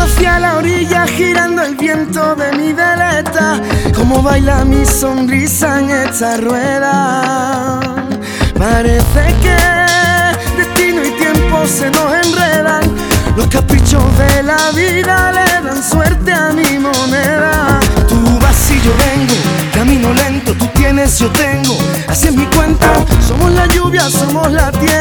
hacia la orilla girando el viento de mi veleta. Como baila mi sonrisa en esta rueda. Parece que destino y tiempo se nos enredan. Los caprichos de la vida le dan suerte a mi moneda. Tú vas y yo vengo, camino lento, tú tienes, yo tengo. Así es mi cuento, somos la lluvia, somos la tierra.